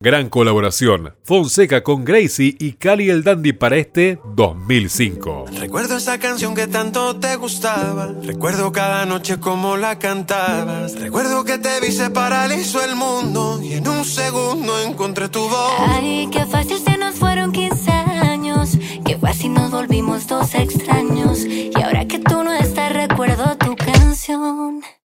Gran colaboración, Fonseca con Gracie y Cali el Dandy para este 2005. Recuerdo esa canción que tanto te gustaba. Recuerdo cada noche como la cantabas. Recuerdo que te vi, se paralizó el mundo y en un segundo encontré tu voz. Ay, qué fácil se nos fueron 15 años. Qué fácil nos volvimos dos extraños. Y ahora que tú no estás, recuerdo tu canción.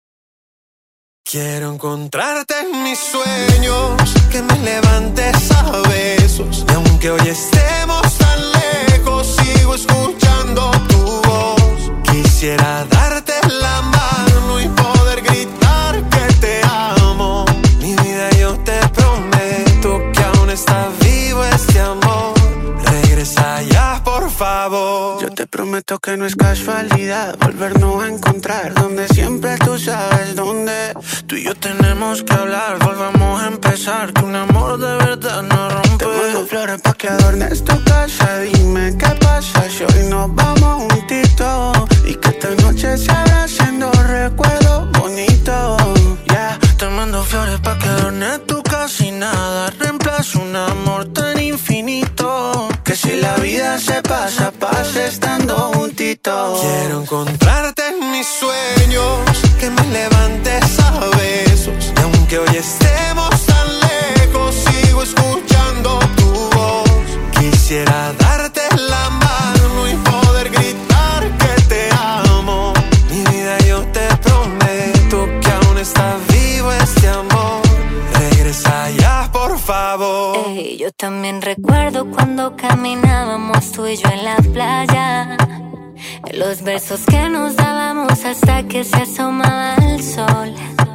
Quiero encontrarte en mis sueños, que me levantes a besos. Y aunque hoy estemos tan lejos, sigo escuchando tu voz. Quisiera darte la mano y poder gritar que te amo. Mi vida, yo te prometo que aún está vivo este amor. Regresa ya, por favor. Yo te prometo que no es casualidad volvernos a encontrar donde siempre tú sabes dónde. Tú y yo tenemos que hablar, volvamos a empezar, que un amor de verdad no rompe. Te mando flores pa' que adornes tu casa. Dime qué pasa si hoy nos vamos juntitos y que esta noche se abracen dos recuerdos bonitos. Yeah. Te mando flores pa' que adornes tu casa y nada reemplaza un amor tan infinito. Que si la vida se pasa, pasa estando juntitos. Quiero encontrarte en mis sueños, que me levantes a besos. Y aunque hoy estemos tan lejos, sigo escuchando tu voz. Quisiera darte la mano y poder gritar que te amo. Mi vida, yo te prometo que aún está vivo este amor. Regresa ya, por favor. Ey, yo también recuerdo cuando caminábamos tú y yo en la playa. Los besos que nos dábamos hasta que se asomaba el sol.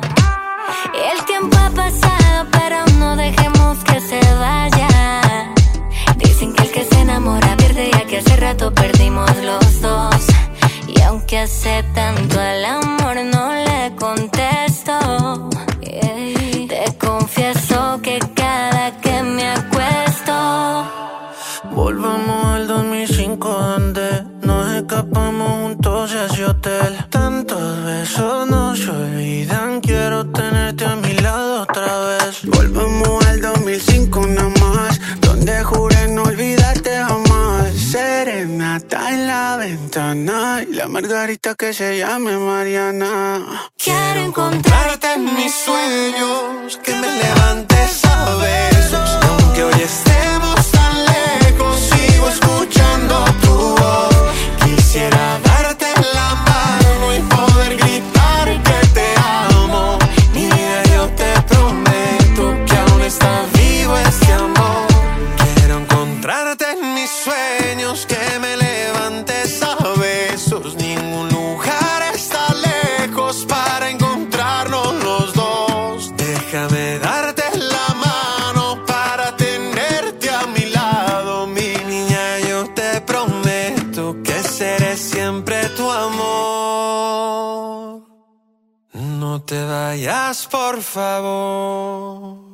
El tiempo ha pasado, pero no dejemos que se vaya. Dicen que el que se enamora pierde, ya que hace rato perdimos los dos. Y aunque hace tanto al amor no le contesto, te confieso que cada que me acuesto. Volvamos al 2005 donde nos escapamos juntos a ese hotel. Tantos besos no se olvidan, quiero tenerte a mi lado otra vez. Volvamos al 2005 nada más, donde juré no olvidarte jamás. Serenata en la ventana y la margarita que se llame Mariana. Quiero encontrarte en mis sueños, que me levantes a besos. Y aunque hoy estemos tan lejos, sigo escuchando tu voz. Quisiera darte la mano y poder gritar que te amo. Mi vida, yo te prometo que aún está vivo este amor. Quiero encontrarte en mis sueños, que me levantes a besos. Ningún lugar está lejos para encontrarnos los dos. Déjame darte la mano para tenerte a mi lado. Mi niña, yo te prometo que seré siempre tu amor. No te vayas, por favor.